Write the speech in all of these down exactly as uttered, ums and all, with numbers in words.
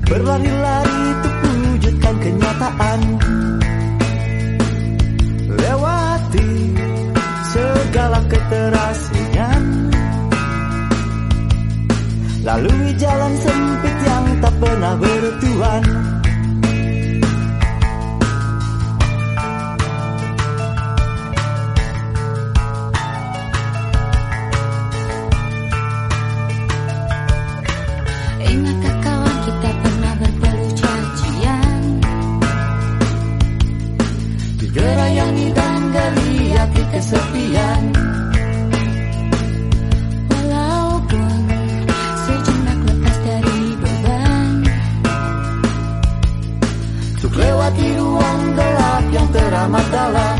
berlari-lari untuk wujudkan kenyataan, lewati segala keterasingan, lalui jalan sempit yang tak pernah bertuan. Ingatkah kawan kita pernah berpeluh cacian di gerai yang dan geliat di kesepian. Walaupun sejenak lepas dari beban, untuk lewati ruang gelap yang teramat dalam.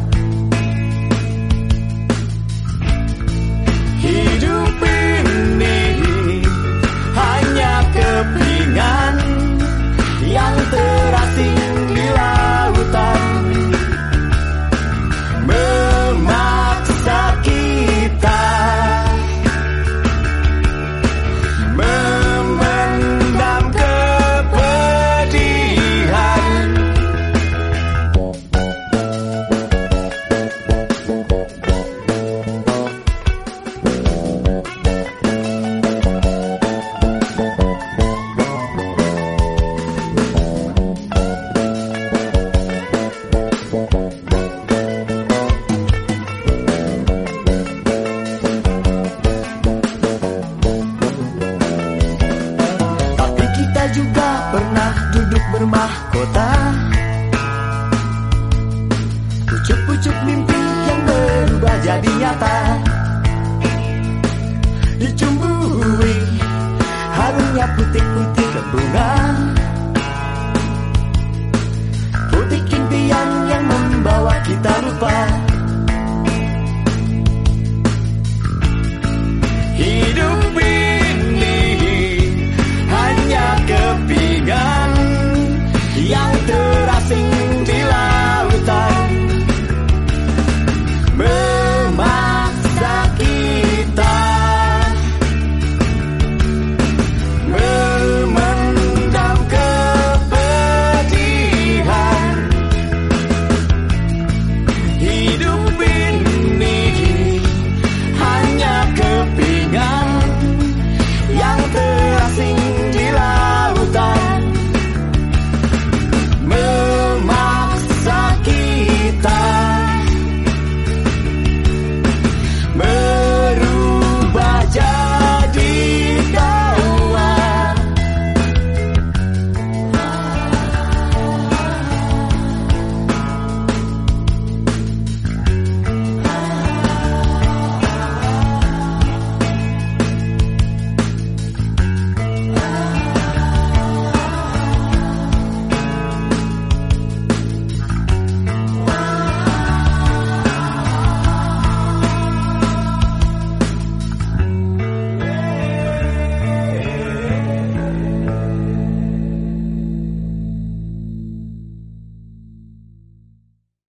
Hidup ini hanya kepingan yang terasing di lautan, memaksa kita memendam kepedihan. Juga pernah duduk bermahkota, pucuk-pucuk mimpi yang berubah jadi nyata, dicumbui harumnya putih-putih bunga, putih impian yang membawa kita lupa.